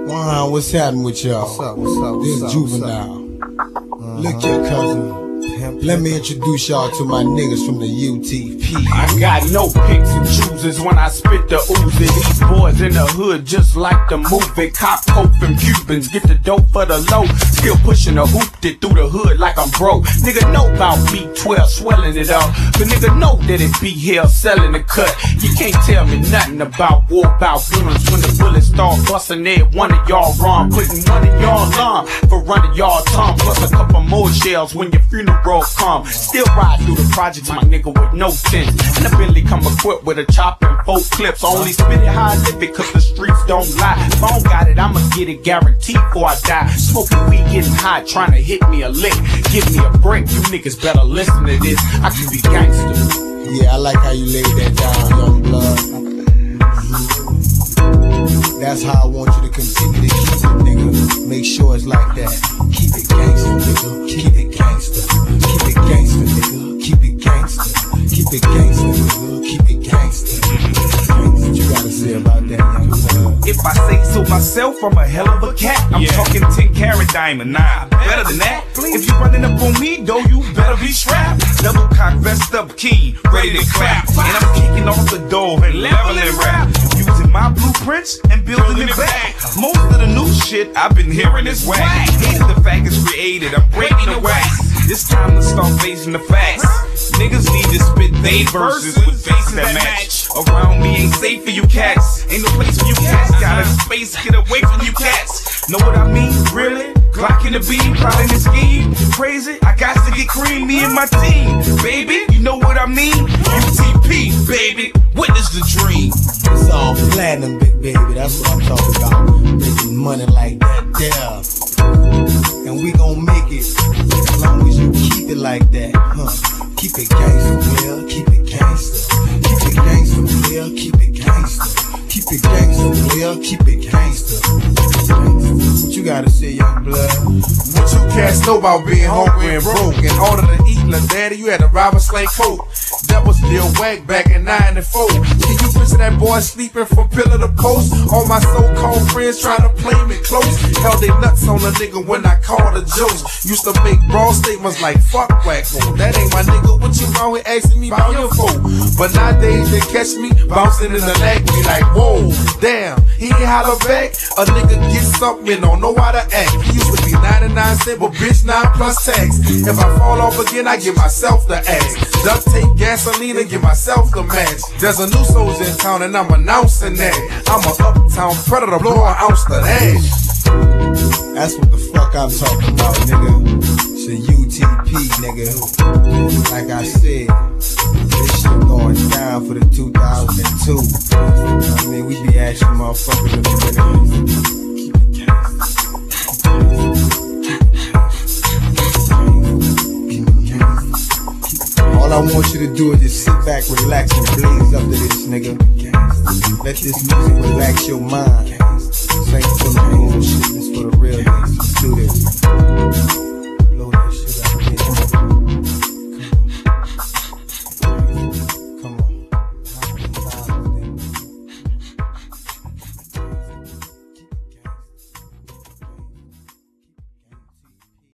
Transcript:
Wow, what's happening with y'all? This Juvenile. Look here, cousin. Let me introduce y'all to my niggas from the UTP. I got no picks and choosers when I spit the Uzi. These boys in the hood just like the movie. Cop, coke, and Cubans get the dope for the low. Still pushing the hoopty through the hood like I'm broke. Nigga know about B12 swelling it up. But nigga know that it be hell selling the cut. You can't tell me nothing about war, about guns. When the bullets start busting there, one of y'all run. Putting one of y'all alarm for running y'all tongue. Plus a couple more shells when your funeral come. Still ride through the projects, my nigga, with no sense. And the Bentley come equipped with a chopper and 4 clips. Only spit it how I live it, cause the streets don't lie. If I don't got it, I'ma get it guaranteed before I die. Smoking weed, getting high, trying to hit me a lick. Give me a break, you niggas better listen to this. I can be gangster. Yeah, I like how you laid that down, young blood. That's how I want you to continue to keep it, nigga. Make sure it's like that. Keep it gangster, nigga. Keep it gangster. Keep it gangster, nigga. Keep it gangster. Keep it gangster, nigga. Keep it gangster. What you gotta say about that, young blood? If I say so myself, I'm a hell of a cat. I'm talking 10 karat diamond. Nah, better than that. If you running up on me, though, you better be strapped. Double cock, vest up, key, ready to clap. And I'm kicking off the door and leveling rap. Using my blueprints and building it back. Most of the new shit I've been hearing is whack. Hated the fact it's created, I'm breaking the wax. It's time to start facing the facts. Niggas need to spit they verses with faces that match. Around me ain't safe for you cats. Ain't no place for you cats. Got a space, get away from you cats. Know what I mean? Really? Glock in the beam, plotting the scheme. Crazy? I got to get cream, me and my team. Baby, you know what I mean? UTP, baby, witness the dream. It's all platinum, big baby, that's what I'm talking about. Making money like that there. And we gon' make it as long as you keep it like that, huh? Keep it gangster, player, keep it gangster. Keep it gangster, player, keep it gangster. Keep it gangster, player, keep it gangster. What you gotta say, young blood? What you cats know about being hungry and broke? In order to eat, little daddy, you had to rob a slave coat. That was still whack back in 94. Can you picture that boy sleeping from pillar to post? All my so-called friends trying to play me close. Held they nuts on a nigga when I called a jokes. Used to make broad statements like fuck wacko. That ain't my nigga, what you wrong with asking me about your foe? But nowadays they catch me bouncing in the leg, be like, whoa, damn, he ain't holler back. A nigga get something, don't know how to act. He used to be 99 cents, but bitch 9 plus tax. If I fall off again, I give myself the axe. Duct tape, gasoline, and give myself the match. There's a new soldier in town, and I'm announcing that I'm a uptown predator, blow an ounce to that. That's what the fuck I'm talking about, nigga. It's a UTP, nigga. Like I said, this shit going down for the 2002. I mean, we be asking motherfuckers to be keep it gangster. All I want you to do is just sit back, relax, and blaze up to this, nigga. Let this music relax your mind. This ain't for the bullshit, it's for the real niggas. Let's do this.